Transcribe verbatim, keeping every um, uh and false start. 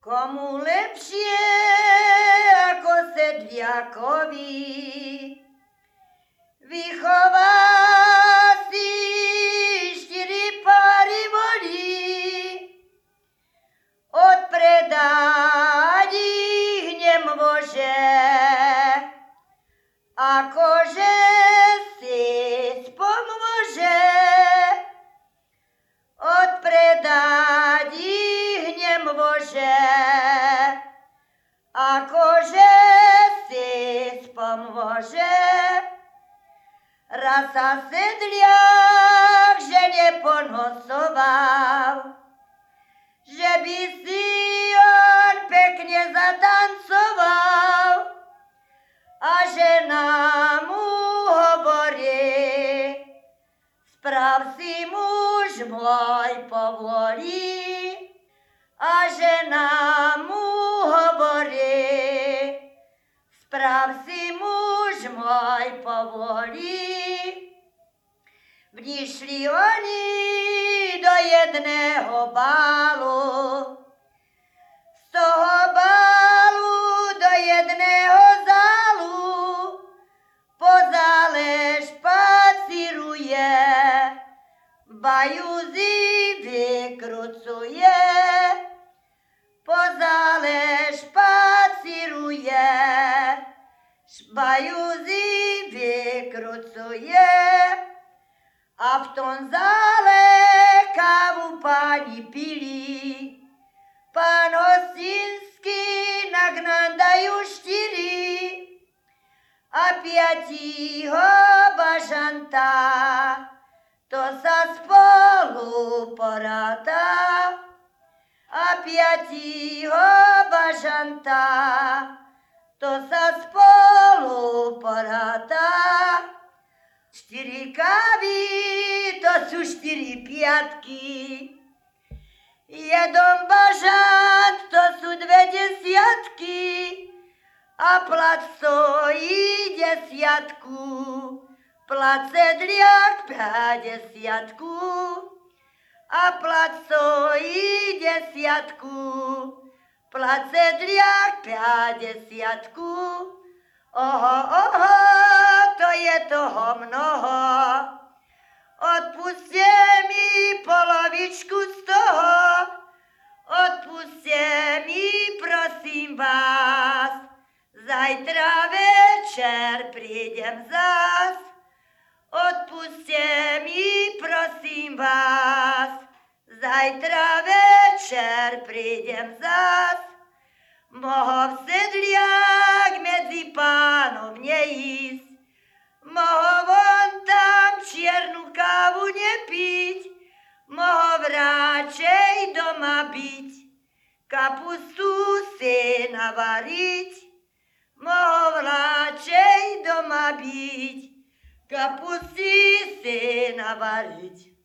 Komu lepšie ako sedliakovi, vychová si štyri pary volí, odpredať ich nemôže, akože si spomôže, odpredať ich nemôže, akože si spomôže. Raz sa sedliak žene ponosoval, že by si on pekne zatancoval, a žena mu hovorí: sprav si muž môj povolí. A žena mu hovorí: sprav si muž môj povolí. Vnišli oni do jedného bálu, z toho bálu do jedného zálu, po zále špacíruje, bajúzy vykrucuje, po zále špacíruje, bajúzy vykrucuje. A v tom zále kávu páni pili, pán hostinský nagnandajú štyri, a piatího bažanta, to sa spolu poráta. A piatího bažanta, to sa spolu poráta. Štyri kávy, to sú štyri piatky, jeden bažant, to sú dve desiatky, a plat stojí desiatku, plat sedliak päťdesiatku, a plat stojí desiatku, plat sedliak päťdesiatku. Oho, oho, to je toho mnoho, odpustie mi polovičku z toho, odpustie mi, prosím vás, zajtra večer prídem zas. Odpustie mi, prosím vás, zajtra večer prídem zas. Mohol sedliak medzi pánov neísť, mohol on tam čiernu kávu nepiť, mohol radšej doma byť, kapustu si navariť, mohol radšej doma byť, kapusty si navariť.